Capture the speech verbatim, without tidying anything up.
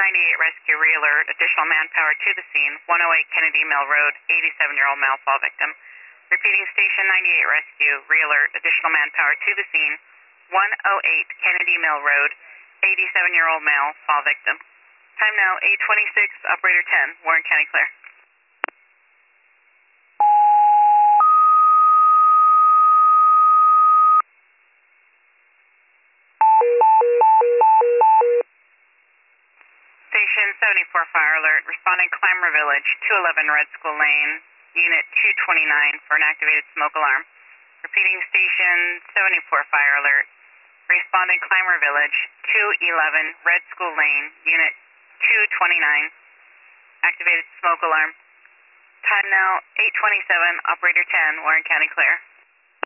ninety-eight rescue, re-alert, additional manpower to the scene, one oh eight Kennedy Mill Road, eighty-seven-year-old male fall victim. Repeating, station ninety-eight rescue, re-alert, additional manpower to the scene, one oh eight Kennedy Mill Road, eighty-seven-year-old male fall victim. Time now, eight twenty-six, operator ten, Warren County clear. Station seventy-four fire alert, responding Clymer Village, two eleven Red School Lane, unit two twenty-nine for an activated smoke alarm. Repeating, station seventy-four fire alert, responding Clymer Village, two eleven Red School Lane, unit two twenty-nine, activated smoke alarm. Time now, eight twenty-seven, operator ten, Warren County clear.